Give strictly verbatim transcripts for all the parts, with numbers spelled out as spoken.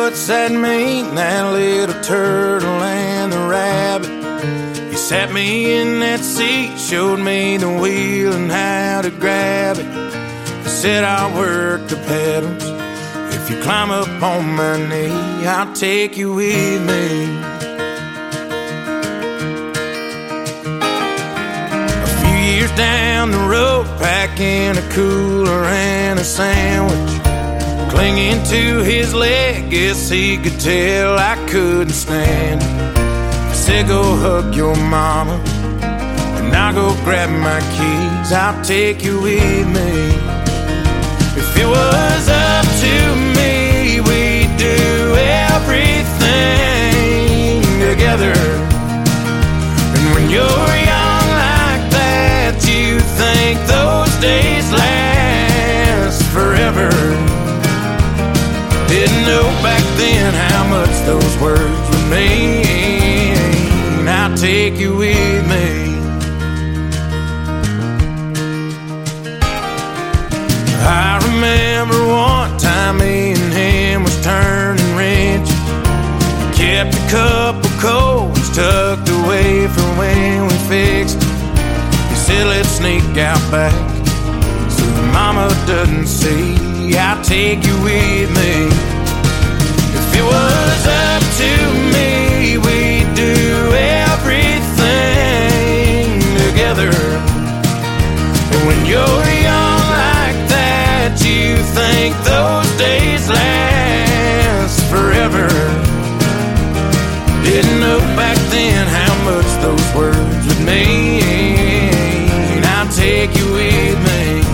what's that mean, that little turtle and the rabbit? He sat me in that seat, showed me the wheel and how to grab it. He said, I'll work the pedals. If you climb up on my knee, I'll take you with me. A few years down the road, packing a cooler and a sandwich, clinging to his leg, guess he could tell I couldn't stand it. He said, go hug your mama, and I'll go grab my keys, I'll take you with me. If it was up to me, we'd do everything together. And when you're young like that, you think those days last forever. Didn't know back then how much those words would mean. I'll take you with me. I remember one time me and him was turning wrenches. Kept a couple coals tucked away for when we fixed it. He said, let's sneak out back so the mama doesn't see. I'll take you with me. If it was up to me, we'd do everything together. And when you're young like that, you think those days last forever. Didn't know back then how much those words would mean. I'll take you with me.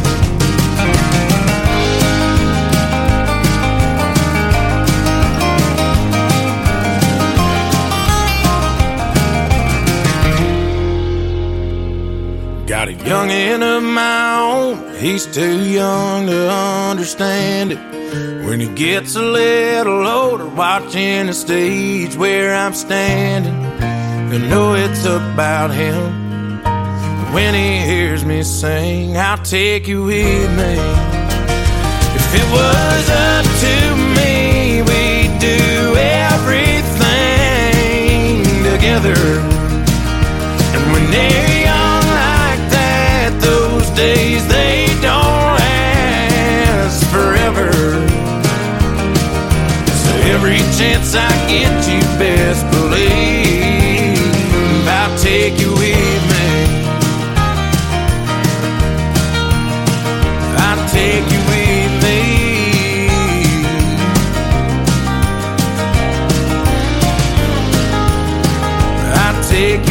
Got a youngin' of my own, he's too young to understand it. When he gets a little older, watching the stage where I'm standing, he'll know it's about him. When he hears me sing, I'll take you with me. If it was up to me, we'd do everything together. And when they're young like that, those days, they don't last forever. So every chance I get, you best believe I'll take you with me. I'll take you with me. I'll take you